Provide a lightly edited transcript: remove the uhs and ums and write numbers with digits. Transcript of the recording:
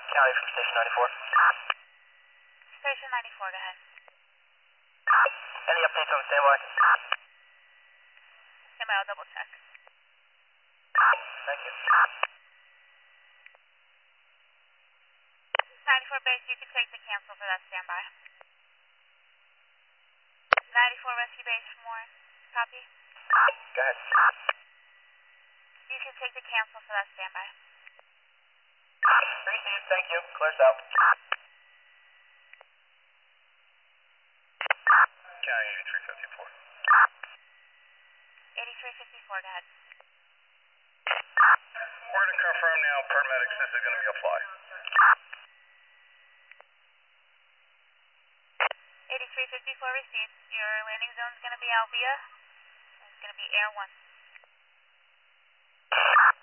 County from Station 94. Station 94, go ahead. Any updates on standby? Standby, I'll double check. Thank you. 94 base, you can take the cancel for that standby. 94 rescue base for more. Copy? Go ahead. You can take the cancel for that standby. Received, thank you. Clears out. County 8354. 8354, go ahead. We're going to confirm now, paramedics, this is going to be a fly. 8354 received. Your landing zone is going to be Alvia. It's going to be Air 1.